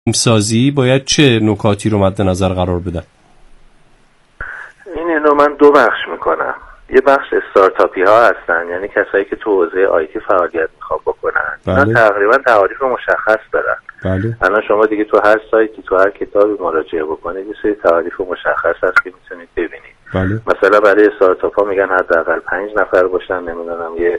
سازی باید چه نکاتی رو مد نظر قرار بدن؟ اینو من دو بخش میکنم. یه بخش استارتاپی ها هستن، یعنی کسایی که تو حوزه آیتی فعالیت میخوان بکنن. اینا تقریبا تعاریف مشخص دارن. بله. الان شما دیگه تو هر سایتی، تو هر کتابی مراجعه بکنید یه سری تعاریف مشخص هست که میتونید ببینید. بله. مثلا برای استارتاپ ها میگن حداقل 5 نفر باشن، نمیدونم یه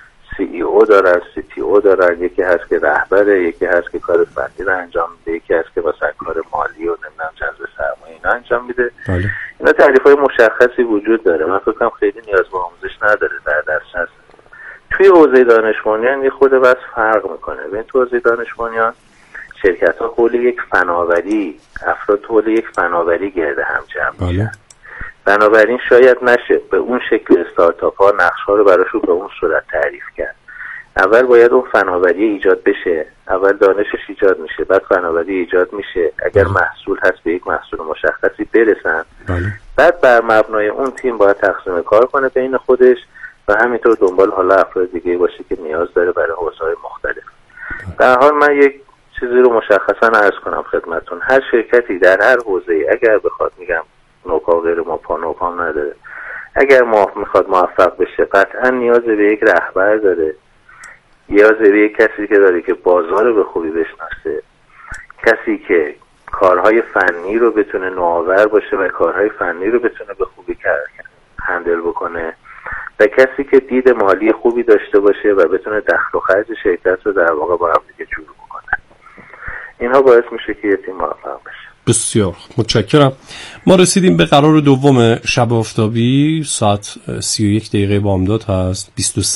CEO دارن، CTO دارن، یکی هست که رهبره، یکی هست که کار فنی رو انجام میده، یکی هست که مثلا کار مالی و نمیدونم جذب سرمایه اینا انجام میده. بله. اینا تعریف‌های مشخصی وجود داره. من فکر کنم خیلی نیاز به آموزش نداره، در دست هست. توی حوزه دانش بنیان یه خود بس فرق میکنه. ببین تو حوزه دانش بنیان شرکت‌ها حول یک فناوری، افراد حول یک فناوری گرده هم جمع میشن. بنابراین شاید نشه به اون شکل استارتاپ ها نقش‌ها رو براشون به اون صورت تعریف کرد. اول باید اون فناوری ایجاد بشه، اول دانشش ایجاد میشه، بعد فناوری ایجاد میشه. اگر محصول هست به یک محصول مشخصی برسن. بعد بر مبنای اون تیم باید تقسیم کار کنه بین خودش و همینطور دنبال حالا افراد دیگه باشه که نیاز داره برای حوزه‌های مختلف. در حال من یک چیزی رو مشخصا عرض کنم خدمتتون. هر شرکتی در هر حوزه‌ای اگر بخواد، میگم نوپا غیر نوپا نداره، اگر میخواد موفق بشه قطعا نیاز به یک رهبر داره، نیاز به یک کسی که داره که بازار رو به خوبی بشناسه، کسی که کارهای فنی رو بتونه نوآور باشه و کارهای فنی رو بتونه به خوبی هندل بکنه و کسی که دید مالی خوبی داشته باشه و بتونه دخل و خرج شرکت رو در واقع با هم دیگه جور بکنه. اینها باعث میشه که یه تیم موفق بشه. بسیار متشکرم. ما رسیدیم به قرار دوم شب آفتابی. ساعت 31 دقیقه بامداد هست،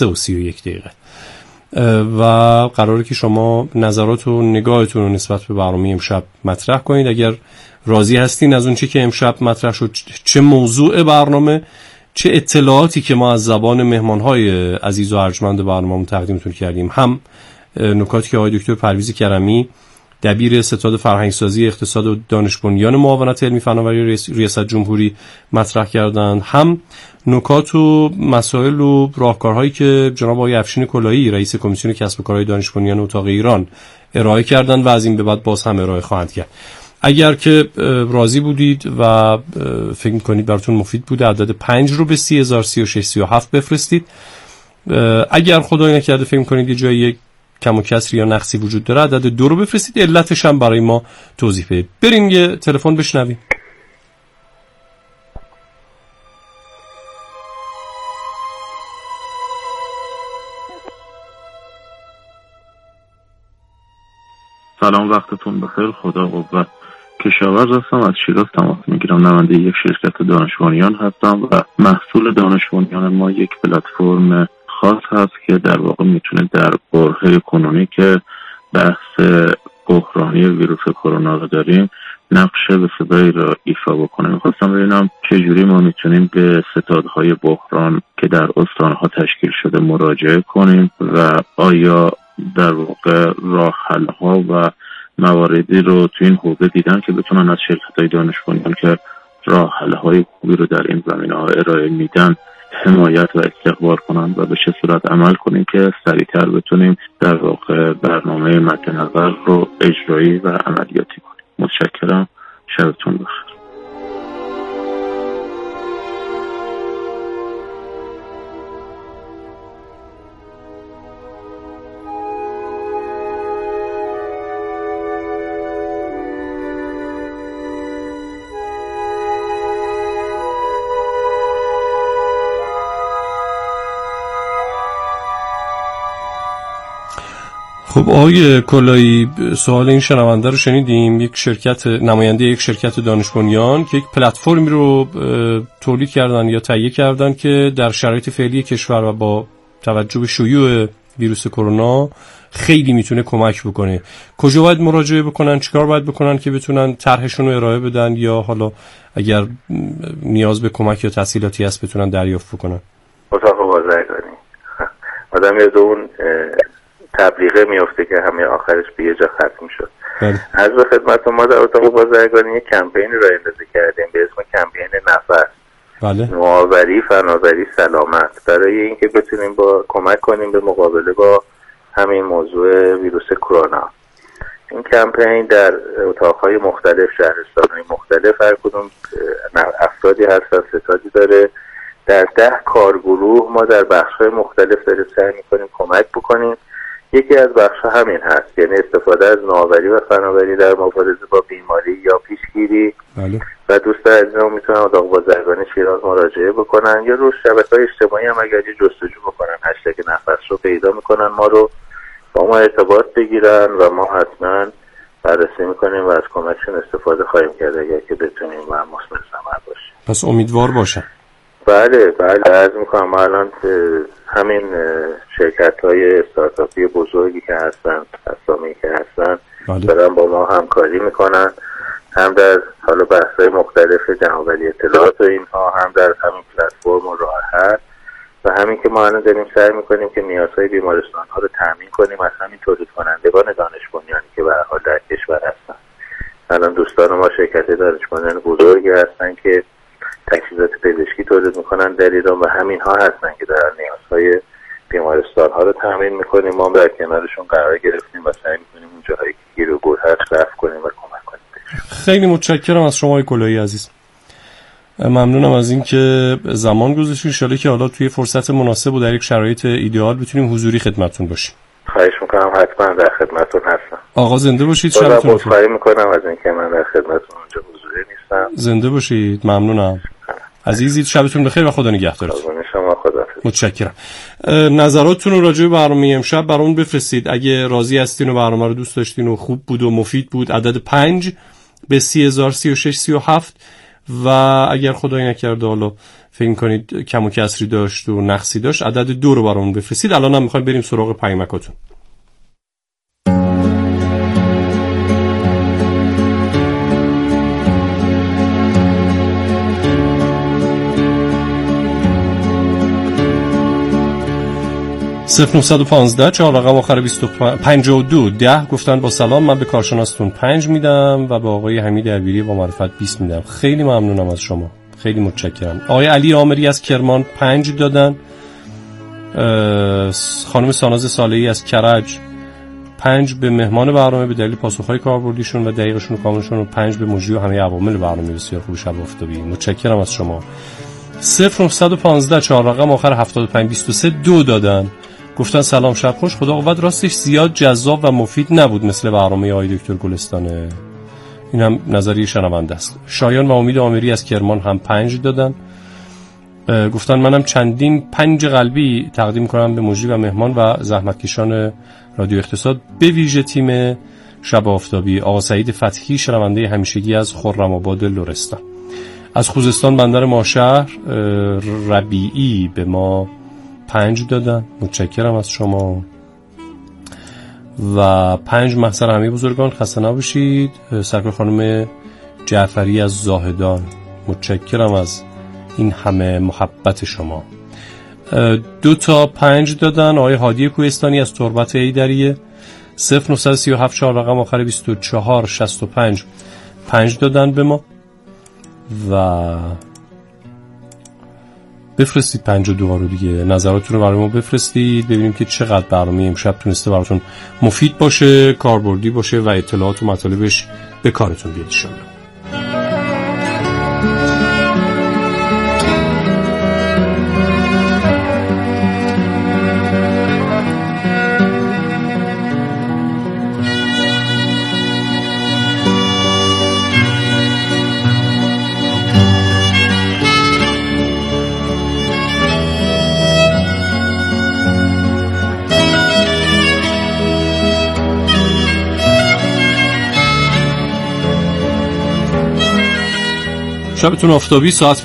23:31 و قراره که شما نظرات و نگاهتون رو نسبت به برنامه امشب مطرح کنید. اگر راضی هستین از اون چی که امشب مطرح شد، چه موضوع برنامه، چه اطلاعاتی که ما از زبان مهمانهای عزیز و ارجمند برنامه تقدیمتون کردیم، هم نکاتی که آقای دکتر پرویز کرمی دبیر ستاد فرهنگسازی اقتصاد و دانش بنیان معاونت علمی فناوری ریاست جمهوری مطرح کردند، هم نکات و مسائل و راهکارهایی که جناب آقای افشین کلاهی رئیس کمیسیون کسب و کارهای دانش بنیان اتاق ایران ارائه کردند و از این به بعد باز هم ارائه خواهند کرد. اگر که راضی بودید و فکر می‌کنید براتون مفید بوده، عدد 5 رو به 30,036,37 بفرستید. اگر خدای نکرده فکر می‌کنید یه جایی کم و کسری یا نقصی وجود داره، عدد 2 رو بفرستید، علتش هم برای ما توضیح بدید. بریم یه تلفن بشنویم. سلام، وقتتون بخیر. خدا قوت. کشاورز هستم، از شیراز تماس میگیرم. نماینده یک شرکت دانش بنیان هستم و محصول دانش بنیان ما یک پلتفرم خاص هست که در واقع میتونه در برهه کنونی که بحث بحرانی ویروس کرونا رو داریم نقش بسیاری را ایفا بکنه. میخواستم ببینم چجوری ما میتونیم به ستادهای بحران که در استانها تشکیل شده مراجعه کنیم و آیا در واقع راه حل‌ها و مواردی رو تو این حوزه دیدن که بتونن از شرکت‌های دانش بنیان که راه حل‌های خوبی رو در این زمینه‌ها ارائه میدن حمایت و استقبال کنن و به چه صورت عمل کنیم که سریعتر بتونیم در واقع برنامه مد نظر رو اجرایی و عملیاتی کنیم. متشکرم. شبتون بخیر. خب آقای کلاهی، سوال این شنونده رو شنیدیم. یک شرکت، نماینده یک شرکت دانش بنیان که یک پلتفرمی رو تولید کردن یا تهیه کردن که در شرایط فعلی کشور و با توجه به شیوع ویروس کرونا خیلی میتونه کمک بکنه. کجا باید مراجعه بکنن، چیکار باید بکنن که بتونن طرحشون رو ارائه بدن یا حالا اگر نیاز به کمک یا تسهیلاتی هست بتونن دریافت بکنن؟ اتاق بازرگانی آدم یاد اون تبلیغه میفته که همه آخرش به یه جا ختم شد. از به خدمت ما در اتاق بازرگانی یک کمپینی را اندازه کردیم به اسم کمپین نفس. نوآوری، فناوری، سلامت، برای اینکه بتونیم با کمک کنیم به مقابله با همین موضوع ویروس کرونا. این کمپین در اتاقهای مختلف، شهرستانهای مختلف، هر کدوم افرادی هستن، ستادی داره. در 10 کارگروه ما در بخش‌های مختلف داریم سعی می‌کنیم کمک بکنیم. یکی از بخش‌ها همین هست، یعنی استفاده از نوآوری و فناوری در مبارزه با بیماری یا پیشگیری. بله. و دوستان عزیزم میتونن اتاق بازرگانی شیراز مراجعه بکنن یا رو شبکه‌های اجتماعی هم اگر جستجو بکنن هشتگ نفس رو پیدا میکنن، ما رو با ما ارتباط بگیرن و ما حتما بررسی میکنیم و از کمکشون استفاده خواهیم کرد اگر که بتونیم و مثمر ثمر باشیم. پس امیدوار باشن. بله عرض میکنم ما الان همین شرکت‌های استارتاپی بزرگی که هستن، اسامی که هستن، دارن با ما همکاری میکنن، هم در حالا بحث‌های مختلف جمع‌آوری اطلاعات و اینها، هم در همین پلتفرم و راحت و همین که ما الان داریم سعی میکنیم که نیازهای بیمارستان‌ها رو تامین کنیم از همین تولید کنندگان دانش بنیانی که به هر حال در کشور هستن. الان دوستان ما شرکت دانش بنیان بزرگی هستن که تجهیزات پزشکی تولید میکنن در ایران و همین ها هستن که دارن نیازهای بیمارستان ها رو تامین میکنیم. ما در کنارشون قرار گرفتیم و سعی میکنیم اون جاهایی که گیر و گور هست رفع کنیم و کمک کنیم. خیلی متشکرم از شما کلایی عزیز. ممنونم از اینکه زمان گذاشتید. ان شاءالله که حالا توی فرصت مناسب و در یک شرایط ایدئال بتونیم حضوری خدمتتون باشیم. خواهش میکنم، حتما در خدمتتون هستم. آقا زنده باشید. شبتون بخیر. خواهش میکنم از اینکه من در خدمتتون اونجا حضوری نیستم. زنده باشید. ممنونم. عزیزید شبتون بخیر و خدا نگهدارتون. متشکرم. نظراتتون رو راجع به برنامه امشب برامون بفرستید. اگه راضی هستین و برنامه رو دوست داشتین و خوب بود و مفید بود، عدد 5 به 3003637 و اگر خدای نکرده حالا فکر کنید کم و کسری داشت و نقصی داشت، عدد 2 رو برامون بفرستید. الان هم میخوایم بریم سراغ پیامکاتون. صفر 915 4 رقم آخر 52 10 گفتن با سلام، من به کارشناستون 5 میدم و به آقای حمید عبیری با معرفت 20 میدم. خیلی ممنونم از شما، خیلی متشکرم. آقای علی آمری از کرمان 5 دادن. خانم ساناز صالحی از کرج 5 به مهمان برنامه به دلیل پاسخهای کاربردیشون و دقیقشون و کاملشون و 5 به مجری و همه عوامل برنامه بسیار خوب شب آفتابی. متشکرم از شما. 0915 4 رقم آخر 75 23 2 دادن. گفتن سلام شب خوش، خدا قوت، راستش زیاد جذاب و مفید نبود مثل برنامه آقای دکتر گلستانه. این هم نظریه شنونده است. شایان و امید آمری از کرمان هم 5 دادن. گفتن منم چندین 5 قلبی تقدیم کنم به مجری و مهمان و زحمتکشان رادیو اقتصاد، به ویژه تیم شب آفتابی. آقا سعید فتحی شنونده همیشگی از خرم آباد لرستان. از خوزستان بندر ماشهر ربیعی به ما 5 دادن. متشکرم از شما. و 5 محضر همه بزرگان، خسته نباشید. سرکار خانم جعفری از زاهدان، متشکرم از این همه محبت شما. 2 تا 5 دادن. آقای هادی کوهستانی از تربت ایدریه 0937 4 رقم آخر 24 65 5 دادن به ما و بفرستید 52 رو دیگه. نظراتتون رو برای ما بفرستید ببینیم که چقدر برنامه امشب تونسته براتون مفید باشه، کاربردی باشه و اطلاعات و مطالبش به کارتون بیاد ان شاءالله. شبتون آفتابی. ساعت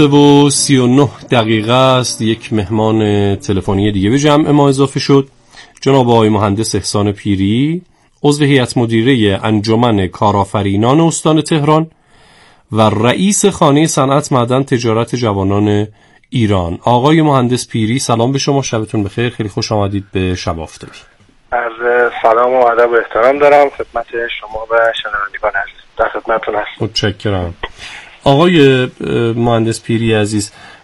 23:39 است. یک مهمان تلفنی دیگه به جمع ما اضافه شد. جناب آقای مهندس احسان پیری، عضو هیئت مدیره انجمن کارآفرینان استان تهران و رئیس خانه صنعت معدن تجارت جوانان ایران. آقای مهندس پیری سلام به شما، شبتون بخیر، خیلی خوش آمدید به شب آفتابی. عرض سلام و ادب و احترام دارم خدمت شما و شنوندگان عزیز. در خدمتتون هستم. متشکرم. آقای مهندس پیری عزیز،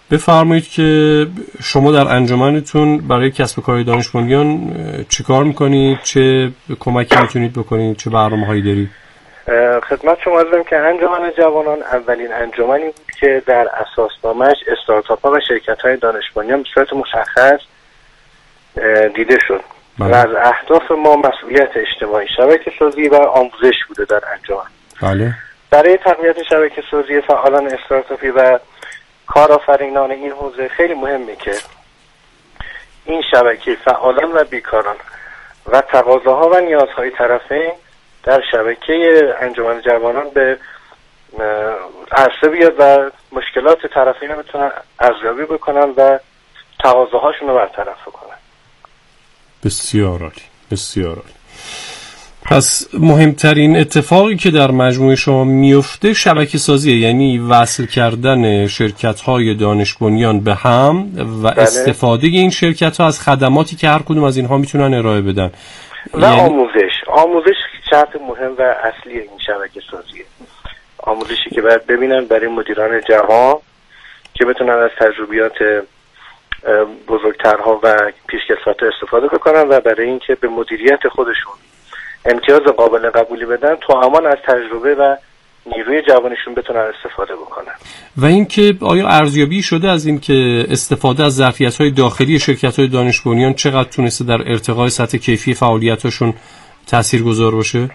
بفرمایید که شما در انجمنتون برای کسب و کار دانش بنیان چه کار میکنید؟ چه کمکی میتونید بکنید؟ چه برنامه‌هایی دارید؟ خدمت شما عرض که انجمن جوانان اولین انجمنی بود که در اساسنامه‌اش استارتاپ‌ها و شرکت‌های دانش بنیان به صورت مشخص دیده شد. و از اهداف ما مسئولیت اجتماعی، شبکه‌سازی و آموزش بوده در انجمن. بله. برای تقویت شبکه‌سازی فعالان استارتاپی و کارآفرینان این حوزه خیلی مهمه که این شبکه فعالان و بیکاران و تقاضاها و نیازهای طرفین در شبکه انجمن جوانان به عرصه بیاد و مشکلات طرفین رو بتونن ارزیابی بکنن و تقاضاهاشون رو برطرف کنن. بسیار عالی، بسیار عالی. پس مهمترین اتفاقی که در مجموعه شما میفته شبکه سازیه، یعنی وصل کردن شرکت‌های دانش بنیان به هم و استفاده این شرکت‌ها از خدماتی که هر کدوم از اینها میتونن ارائه بدن و یعنی آموزش شرط مهم و اصلی این شبکه سازیه. آموزشی که باید ببینن برای مدیران جوان که بتونن از تجربیات بزرگترها و پیشکسوت‌ها استفاده بکنن و برای اینکه به مدیریت خودشون امتیاز قابل قبولی بدن تا امان از تجربه و نیروی جوانشون بتونن استفاده بکنن. و اینکه آیا ارزیابی شده از این که استفاده از ظرفیت‌های داخلی شرکت‌های دانش بنیان چقدر تونسته در ارتقای سطح کیفی فعالیتاشون تاثیرگذار باشه؟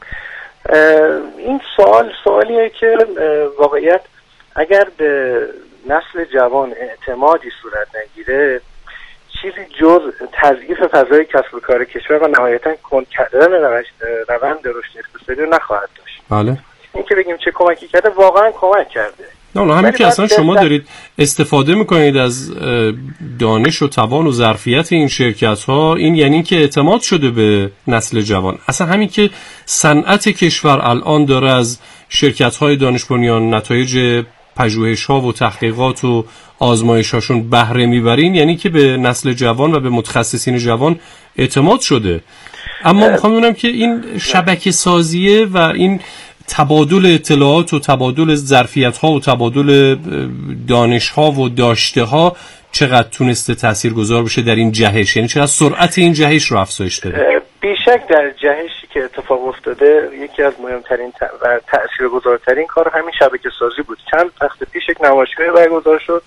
این سوالیه که واقعیت اگر به نسل جوان اعتمادی صورت نگیره چیزی جز تضعیف فضای کسب و کار کشور و نهایتاً کند کردن روند رشد اقتصادی رو نخواهد داشت. بله. این که بگیم چه کمکی کرده واقعاً کمک کرده. نه همین که اصلا شما دارید استفاده میکنید از دانش و توان و ظرفیت این شرکت ها، این یعنی که اعتماد شده به نسل جوان. اصلا همین که صنعت کشور الان داره از شرکت های دانش بنیان نتایج پژوهش ها و تحقیقات و آزمایش هاشون بهره میبرین، یعنی که به نسل جوان و به متخصصین جوان اعتماد شده. اما میخوام بدونم که این شبکه سازیه و این تبادل اطلاعات و تبادل ظرفیت ها و تبادل دانش ها و داشته ها چقدر تونسته تاثیرگذار بشه در این جهش، یعنی چقدر سرعت این جهش رو افزایش داده؟ بیشک در جهشی که اتفاق افتاده یکی از مهمترین و تاثیرگذارترین کار همین شبکه سازی بود. چند وقت پیش یک نمایشگاهی برگزار شد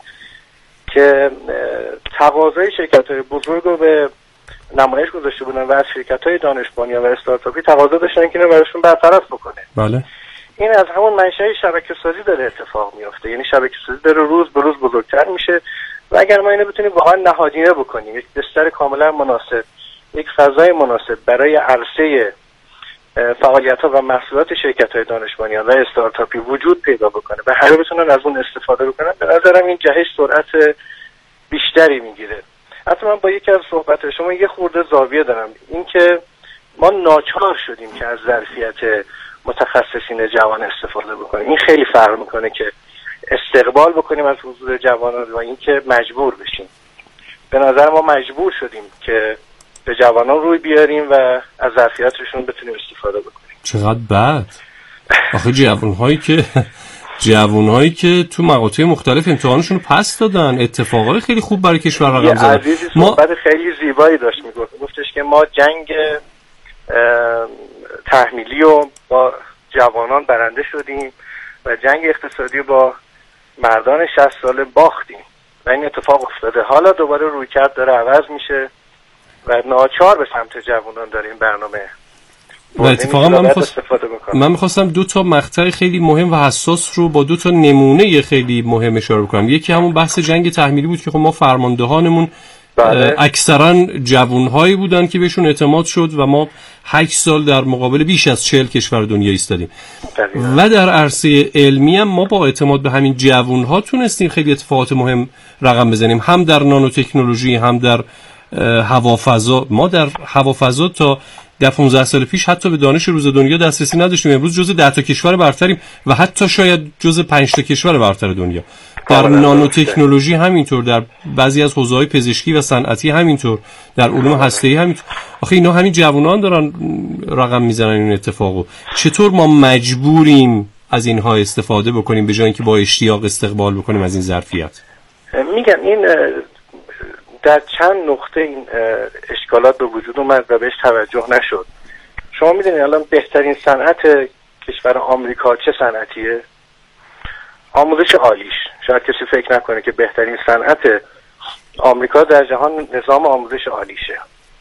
که تقاضای شرکت‌های بزرگ رو به نمایش گذاشته بودن و از شرکت‌های دانش بنیان و استارتاپی تقاضا داشتن که اینو براشون برطرف بکنه. بله. این از همون منشأ شبکه سازی داره اتفاق میفته، یعنی شبکه سازی داره روز به روز بزرگتر میشه و اگر ما اینو بتونیم واقعا نهادینه بکنیم، یک بستر کاملا مناسب، یک فضای مناسب برای عرصه فعالیت‌ها و محصولات شرکت‌های دانش بنیان و استارتاپی وجود پیدا بکنه و همه بتونن از اون استفاده بکنن، به نظرم این جهش سرعت بیشتری میگیره. حتی من با یکی از صحبت شما یه خورده زاویه دارم، این که ما ناچار شدیم که از ظرفیت متخصصین جوان استفاده بکنیم. این خیلی فرق میکنه که استقبال بکنیم از حضور جوانان و این که مجبور بشیم. به نظر ما مجبور شدیم که به جوانان روی بیاریم و از ظرفیتشون بتونیم استفاده بکنیم. چقدر بد. آخه جوانهایی که تو مقاطع مختلف امتحانشون رو پس دادن، اتفاقای خیلی خوب برای کشور رقم زدن. عزیزی صحبت خیلی زیبایی داشت گفتش که ما جنگ تحمیلی رو با جوانان برنده شدیم و جنگ اقتصادی با مردان 60 ساله باختیم و این اتفاق افتاده. حالا دوباره رویکرد داره عوض میشه و ناچار به سمت جوانان داریم برنامه. و اتفاقا من میخواستم دو تا مقطع خیلی مهم و حساس رو با دو تا نمونه خیلی مهم اشاره بکنم. یکی همون بحث جنگ تحمیلی بود که خب ما فرماندهانمون اکثرا جوانهایی بودن که بهشون اعتماد شد و ما 8 سال در مقابل بیش از 40 کشور دنیا ایستادیم. و در عرصه علمی هم ما با اعتماد به همین جوانها تونستیم خیلی اتفاقات مهم رقم بزنیم، هم در نانوتکنولوژی هم در هوافضا. ما در هوافضا تا در 15 سال پیش حتی به دانش روز دنیا دسترسی نداشتیم، امروز جزو 10 تا کشور برتریم و حتی شاید جزو 5 تا کشور برتر دنیا. در نانوتکنولوژی همینطور، در بعضی از حوزه‌های پزشکی و صنعتی همینطور، در علوم هسته‌ای همینطور. آخه اینا همین جوانان دارن رقم میزنن این اتفاقو. چطور ما مجبوریم از اینها استفاده بکنیم به جای اینکه با اشتیاق استقبال بکنیم از این ظرفیت؟ میگم این در چند نقطه این اشکالات به وجود اومد و بهش توجه نشد. شما میدونید الان بهترین صنعت کشور آمریکا چه صنعتیه؟ آموزش عالیش. شاید کسی فکر نکنه که بهترین صنعت آمریکا در جهان نظام آموزش عالیشه.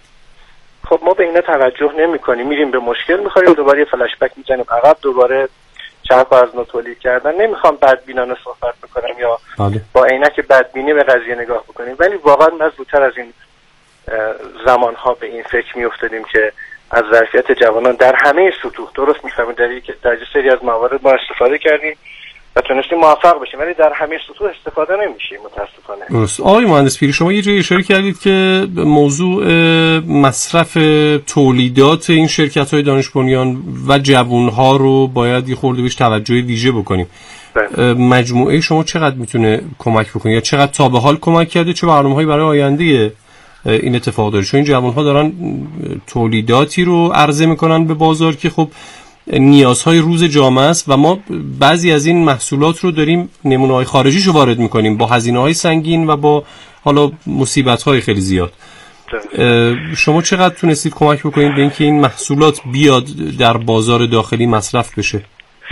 خب ما به اینا توجه نمی کنیم، میریم به مشکل میخوریم، دوباره فلش بک میزنیم عقب، دوباره چرخ از نو تولید کردن. نمیخوام بدبینانه صحبت بکنم یا با عینک بدبینی به قضیه نگاه بکنیم، ولی واقعا ما زودتر از این زمانها به این فکر میافتادیم که از ظرفیت جوانان در همه سطوح، درست میفهمید، در سری از موارد ما استفاده کردیم و تونستیم موفق بشیم، ولی در همه سطوح استفاده نمیشیم متاسفانه. درست. آقای مهندس پیری، شما یه جایی اشاره کردید که موضوع مصرف تولیدات این شرکت‌های دانش بنیان و جوان‌ها رو باید یه خورده بهش توجه ویژه بکنیم. مجموعه شما چقدر میتونه کمک بکنه یا چقدر تا به حال کمک کرده، چه برنامه‌هایی برای آینده این اتفاق داره؟ چون این جوان‌ها دارن تولیداتی رو عرضه میکنن به بازار که خب نیازهای روز جامعه است و ما بعضی از این محصولات رو داریم نمونه‌های خارجیشو وارد میکنیم با هزینه‌های سنگین و با حالا مصیبت‌های خیلی زیاد. شما چقدر تونستید کمک بکنید به اینکه این محصولات بیاد در بازار داخلی مصرف بشه؟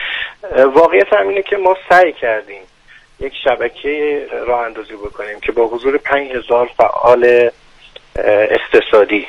واقعیت همینه که ما سعی کردیم یک شبکه راه اندازی بکنیم که با حضور 5000 فعال اقتصادی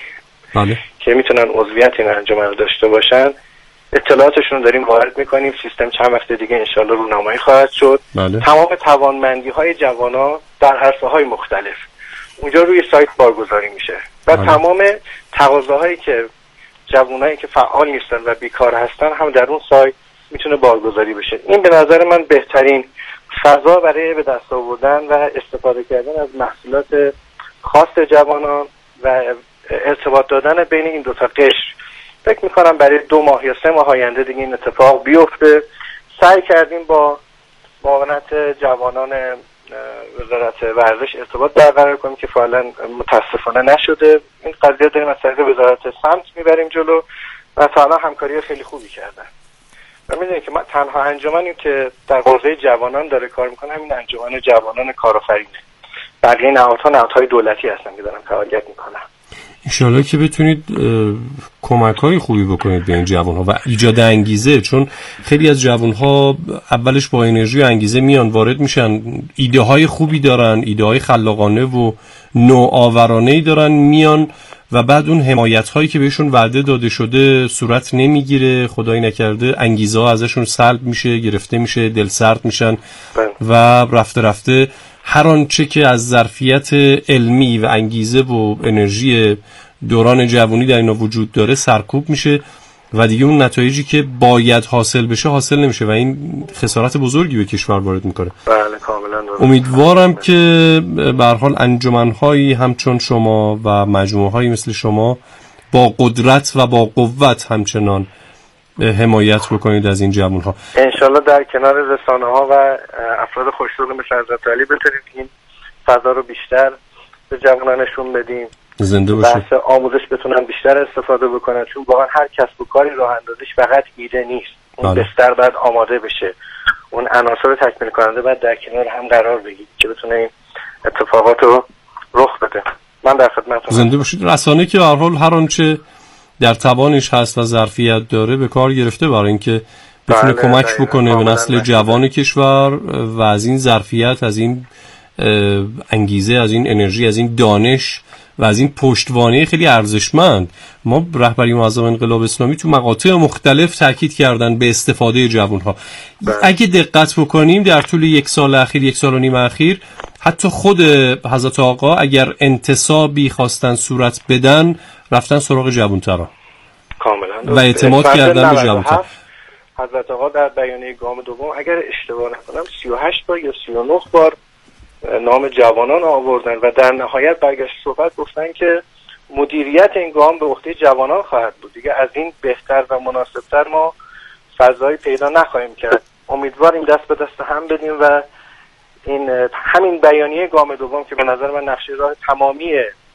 که میتونن عضویت این انجمن داشته باشن، اطلاعاتشون رو داریم وارد میکنیم. سیستم چند وقت دیگه انشالله رونمایی خواهد شد. تمام توانمندی های جوانا در عرصه های مختلف اونجا روی سایت بارگذاری میشه و تمام تقاضاهایی که جوانایی که فعال نیستن و بیکار هستن هم در اون سایت میتونه بارگذاری بشه. این به نظر من بهترین فضا برای به دست آوردن و استفاده کردن از محصولات خاص جوانان و ارتباط دادن بین این دو تا قشر. فکر میکنم برای 2 ماه یا 3 ماه آینده دیگه این اتفاق بیفته. سعی کردیم با معاونت جوانان وزارت ورزش ارتباط برقرار کنیم که فعلا متاسفانه نشده. این قضیه داریم از طریق وزارت سمت میبریم جلو و تا الان همکاری خیلی خوبی کردن و میدونید که ما تنها انجمنی که در حوزه جوانان داره کار میکنه همین انجمن جوانان کارآفرینه. بقیه نهادهای دولتی هستن که دارن فعالیت میکنن. انشالله که بتونید کمک‌های خوبی بکنید به این جوان‌ها و ایجاد انگیزه، چون خیلی از جوان‌ها اولش با انرژی و انگیزه میان وارد میشن، ایده‌های خوبی دارن، ایده‌های خلاقانه و نوآورانه‌ای دارن، میان و بعد اون حمایت‌هایی که بهشون وعده داده شده صورت نمیگیره، خدایی نکرده انگیزه‌ها ازشون سلب میشه، گرفته میشه، دلسرد میشن و رفته رفته هر آنچه که از ظرفیت علمی و انگیزه و انرژی دوران جوانی در اینا وجود داره سرکوب میشه و دیگه اون نتایجی که باید حاصل بشه حاصل نمیشه و این خسارت بزرگی به کشور وارد میکنه. بله کاملا درست. امیدوارم که به هر حال انجمن‌هایی همچون شما و مجموعه‌هایی مثل شما با قدرت و با قوت همچنان حمایت بکنید از این جوان‌ها. انشالله در کنار رسانه‌ها و افراد خوش‌ذوق مثل حضرت علی بتونیم این فضا رو بیشتر به جوانانشون بدیم. زنده باشید. بحث آموزش بتونن بیشتر استفاده بکنن، چون واقعا هر کسب و کاری راه اندازیش فقط ایده نیست. اون بستر باید آماده بشه. اون عناصر تکمیل کننده باید در کنار هم قرار بگیره که بتونه این اتفاقات رو رخ بده. من در خدمتتونم. زنده باشید. رسانه که به هر حال هر آنچه در توانش هست و ظرفیت داره به کار گرفته برای اینکه بتونه کمک بکنه به نسل جوان کشور و از این ظرفیت، از این انگیزه، از این انرژی، از این دانش و از این پشتوانه خیلی ارزشمند. ما رهبری معظم انقلاب اسلامی تو مقاطع مختلف تاکید کردن به استفاده جوان‌ها. اگه دقت بکنیم در طول 1 سال اخیر، 1 سال و نیم اخیر، حتی خود حضرت آقا اگر انتصابی خواستن صورت بدن رفتن سراغ جوان‌ترا کاملا و اعتماد کردن به جوان‌ترا. حضرت آقا در بیانیه گام دوم اگر اشتباه نکنم 38 بار یا 39 بار نام جوانان آوردن و در نهایت برگشت صحبت گفتن که مدیریت این گام به عهده جوانان خواهد بود. دیگه از این بهتر و مناسبتر ما فضایی پیدا نخواهیم کرد. امیدواریم دست به دست هم بدیم و این همین بیانیه گام دوم که به نظر من نقشه راه تمامی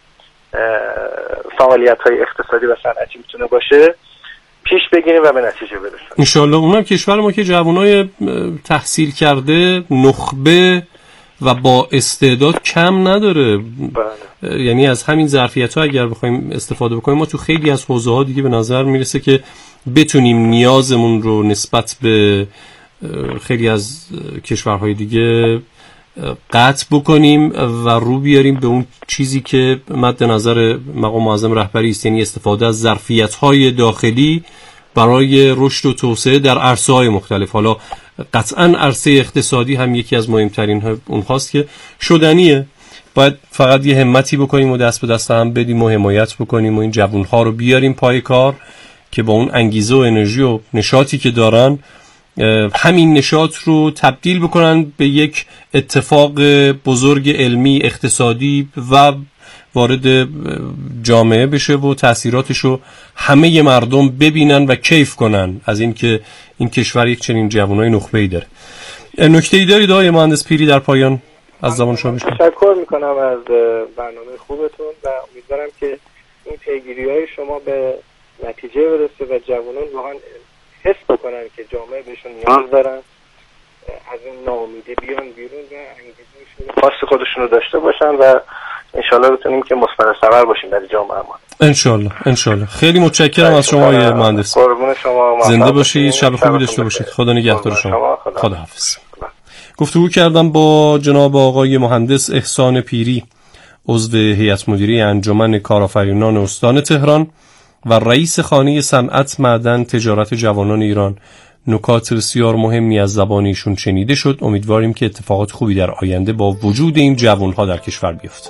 فعالیت‌های اقتصادی و صنعتی میتونه باشه پیش بگیریم و به نتیجه برسیم. انشالله. اونم کشور ما که جوانای تحصیل کرده، نخبه و با استعداد کم نداره. یعنی از همین ظرفیت‌ها اگر بخوایم استفاده بکنیم، ما تو خیلی از حوزه‌ها دیگه به نظر میرسه که بتونیم نیازمون رو نسبت به خیلی از کشورهای دیگه قطع بکنیم و رو بیاریم به اون چیزی که مد نظر مقام معظم رهبری است، یعنی استفاده از ظرفیت‌های داخلی برای رشد و توسعه در عرصه‌های مختلف. حالا قطعاً عرصه اقتصادی هم یکی از مهمترین اونهاست که شدنیه. باید فقط یه همتی بکنیم و دست به دست هم بدیم و حمایت بکنیم و این جوان‌ها رو بیاریم پای کار که با اون انگیزه و انرژی و نشاطی که دارن همین نشاط رو تبدیل بکنن به یک اتفاق بزرگ علمی، اقتصادی و وارد جامعه بشه و تأثیراتش رو همه مردم ببینن و کیف کنن از این که این کشور یک چنین جوانای نخبه‌ای داره. نکته‌ای دارید آقای مهندس پیری در پایان از زبان شما بشنویم؟ تشکر میکنم از برنامه خوبتون و امیدوارم که این پیگیری‌های شما به نتیجه برسه و جوانان واقعا حس بکنن که جامعه بهشون نیاز دارن، از این ناامیدی بیان بیرون و انگیزه‌شون خاص خودشون رو داشته باشن و انشالله بتونیم که مثمر ثمر باشیم در جامعه ما. انشالله. خیلی متشکرم از شما آقای مهندس. قربون شما. زنده باشید، شب خوبی داشته باشید. خدا نگهدار شما. خدا حافظ. گفتگو کردم با جناب آقای مهندس احسان پیری، عضو هیئت مدیره انجمن کارآفرینان استان تهران و رئیس خانه صنعت، معدن، تجارت جوانان ایران. نکات بسیار مهمی از زبان ایشون شنیده شد. امیدواریم که اتفاقات خوبی در آینده با وجود این جوانها در کشور بیفته.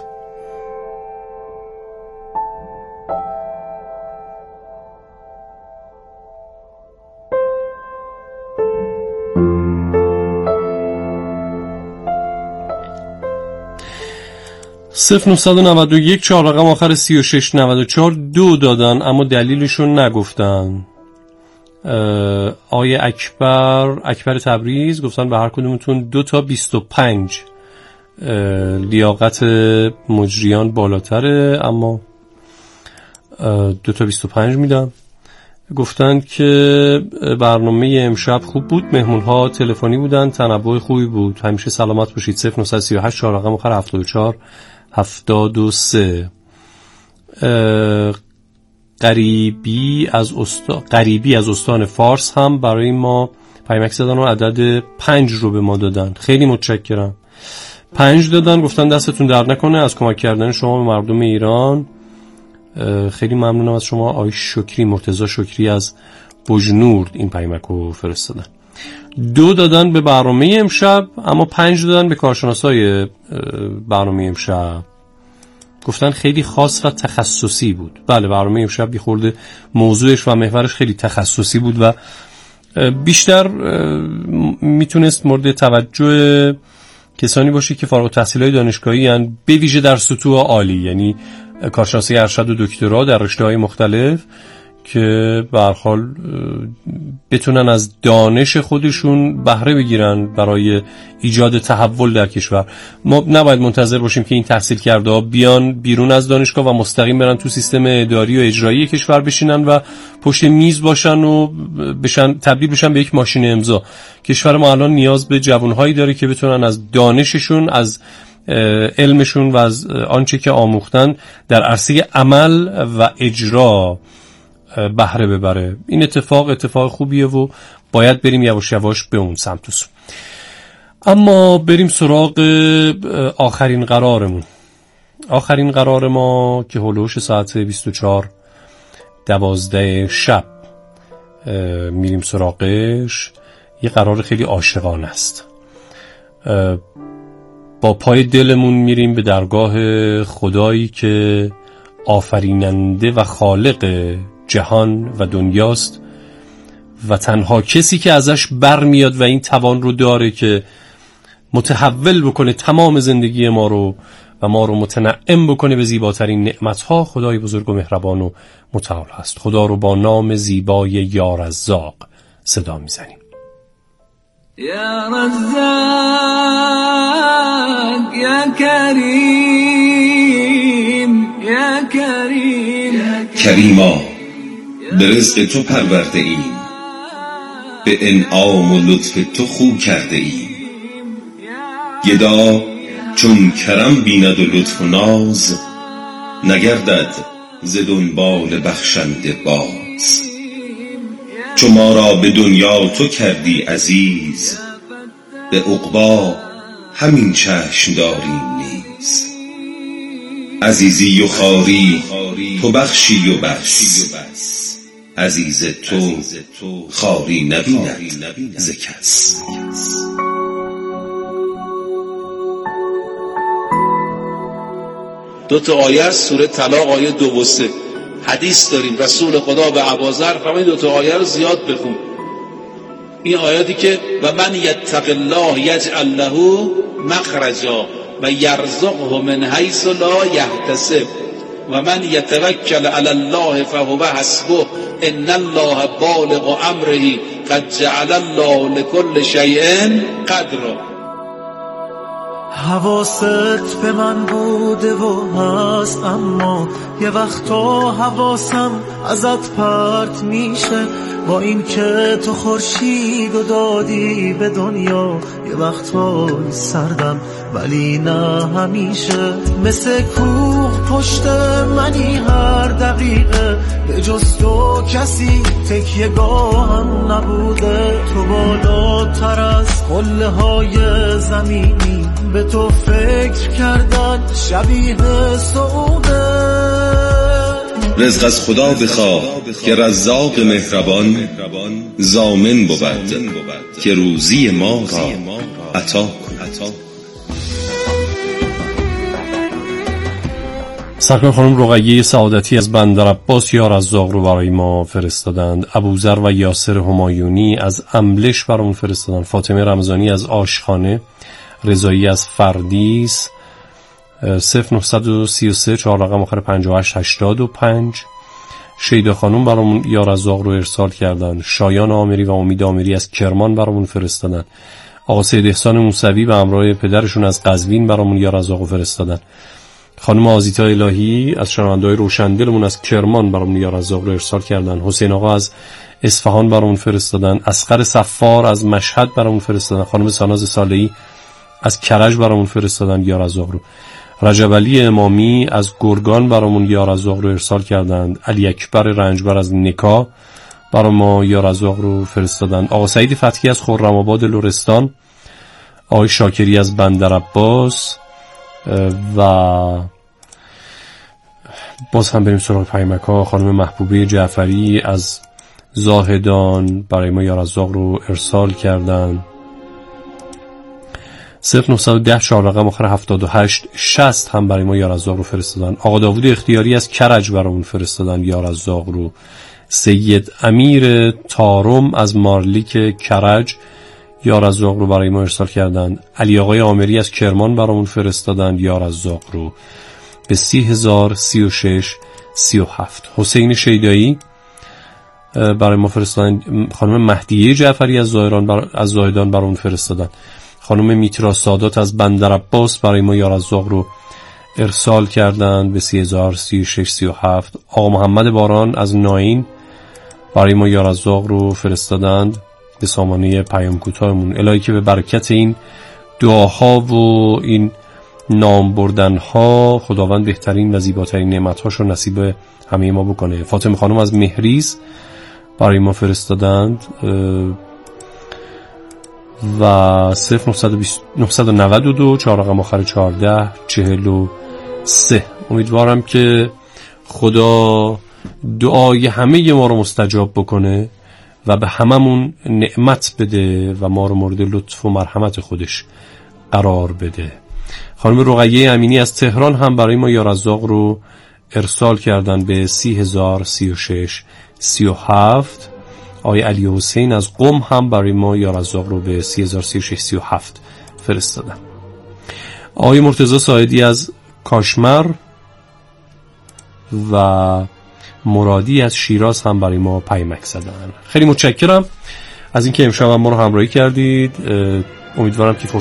صفر 991 4 رقم آخر 3694 2 دادن اما دلیلشون نگفتن. آقای اکبر تبریز گفتن به هر کدومتون 2 تا 25. لیاقت مجریان بالاتره اما 2 تا 25 میدم. گفتن که برنامه امشب خوب بود، مهمونها تلفنی بودن، تنوع خوبی بود، همیشه سلامت باشید. 0938 4 رقم آخر 74 73. غریبی از استان فارس هم برای ما پیامک زدن و عدد 5 رو به ما دادن. خیلی متشکرم. 5 دادن، گفتن دستتون درد نکنه از کمک کردن شما به مردم ایران. خیلی ممنونم از شما. آقای شکری، مرتضی شکری از بجنورد این پیامک رو فرستادن. 2 دادن به برنامه امشب اما 5 دادن به کارشناسای برنامه امشب. گفتن خیلی خاص و تخصصی بود. بله، برنامه امشب بیخورده موضوعش و محورش خیلی تخصصی بود و بیشتر میتونست مورد توجه کسانی باشه که فارغ التحصیلای دانشگاهی هستند، به ویژه در سطوح عالی، یعنی کارشناسی ارشد و دکترا در رشته‌های مختلف که به هر حال بتونن از دانش خودشون بهره بگیرن برای ایجاد تحول در کشور. ما نباید منتظر باشیم که این تحصیل کرده‌ها بیان بیرون از دانشگاه و مستقیم برن تو سیستم اداری و اجرایی کشور بشینن و پشت میز باشن و تبدیل بشن به یک ماشین امضا. کشور ما الان نیاز به جوانهایی داره که بتونن از دانششون، از علمشون و از آنچه که آموختن در عرصه عمل و اجرا بهره ببره. این اتفاق خوبیه و باید بریم یواش یواش به اون سمت و سو. اما بریم سراغ آخرین قرارمون. آخرین قرار ما که هلوش ساعت 24:12 شب میریم سراغش، یه قرار خیلی عاشقانه است. با پای دلمون میریم به درگاه خدایی که آفریننده و خالق جهان و دنیاست و تنها کسی که ازش برمیاد و این توان رو داره که متحول بکنه تمام زندگی ما رو و ما رو متنعم بکنه به زیباترین نعمتها، خدای بزرگ و مهربان و متعال است. خدا رو با نام زیبای یا رزاق صدا میزنیم. یا رزاق یا کریم یا کریم کریما، به رزق تو پرورده ایم، به انعام و لطف تو خو کرده ایم. گدا چون کرم بیند و لطف و ناز، نگردد ز دنبال بخشنده باز. چو ما را به دنیا تو کردی عزیز، به عقبی همین چشم داریم نیز. عزیزی و خواری تو بخشی و بس، عزیز تو خواری نبیند ز کس. دو تا آیه از سوره طلاق، آیه 2 و 3 حدیث داریم. رسول خدا به ابوذر فرمود دو تا آیه رو زیاد بخون. این آیاتی که و من یتق الله یجعل له مخرجا و یرزقه من حیث لا یحتسب و من یتوکل علی الله فهو حسبه ان الله بالغ امره قد جعل الله لكل شیء قدرا. حواست به من بوده و هست، اما یه وقتا حواسم ازت پرت میشه. با این که تو خورشید و دادی به دنیا، یه وقتا سردم ولی نه همیشه. مثل کوه پشت منی هر دقیقه، به جز تو کسی تکیه گاهم نبوده. تو بالاتر از قله های زمینی، به تو فکر کردن شبیه سعوده. رزق از خدا بخواه که رزاق مهربان، ضامن بود که روزی ما را عطا کند. سرکار خانم رقیه سعادتی از بندرعباس یا رزاق رو برای ما فرستادند. ابوذر و یاسر همایونی از املش برامون فرستادند. فاطمه رمضانی از آشخانه، رضایی از فردیس 0933 4 رقم آخر 5885. شیدا خانم برامون یا رزاق رو ارسال کردن. شایان آمری و امید آمری از کرمان برامون فرستادن. آقا سید احسان موسوی به همراه پدرشون از قزوین برامون یا رزاق رو فرستادن. خانم آزیتا الهی از شنونده‌های روشندلمون از کرمان برامون یا رزاق رو ارسال کردن. حسین آقا از اصفهان برامون فرستادن. اصغر صفار از مشهد برامون فرستادن. خانم ساناز صالحی از کرج برامون فرستادن یا رزاق رو. رجب علی امامی از گرگان برامون یا رزاق رو ارسال کردند. علی اکبر رنجبر از نکا برای ما یا رزاق رو فرستادند. آقا سعید فتحی از خرم آباد لرستان، آقای شاکری از بندرعباس و باز هم بریم سراغ پیامک‌ها. خانم محبوبه جعفری از زاهدان برای ما یا رزاق رو ارسال کردند. 0910 4 رقم آخر 7860 هم برای ما یا رزاق رو فرستادن. آقا داوود اختیاری از کرج برامون فرستادن یا رزاق رو. سید امیر تارم از مارلیک کرج یا رزاق رو برای ما ارسال کردن. علی آقای آمری از کرمان برامون فرستادن یا رزاق رو به 30036 37. حسین شیدایی برای ما فرستادن. خانم مهدیه جعفری از زاهدان برامون فرستادن. خانم میترا سادات از بندرعباس برای ما یا رزاق رو ارسال کردند به 30036 37. آقا محمد باران از ناین برای ما یا رزاق رو فرستادند به سامانه پیام کوتاهمون. الهی که به برکت این دعاها و این نام بردنها خداوند بهترین و زیباترین نعمت‌هاش رو نصیب همه ما بکنه. فاطمه خانم از مهریز برای ما فرستادند و 0992 4 رقم آخر 1443. امیدوارم که خدا دعای همه ما رو مستجاب بکنه و به هممون نعمت بده و ما رو مورد لطف و مرحمت خودش قرار بده. خانم رقیه امینی از تهران هم برای ما یا رزاق رو ارسال کردن به 30036 37. آقای علی حسین از قم هم برای ما یا رزاق رو به 30036 37 فرستادن. آقای مرتضی ساعدی از کاشمر و مرادی از شیراز هم برای ما پیامک زدن. خیلی متشکرم از اینکه امشب ما رو همراهی کردید. امیدوارم که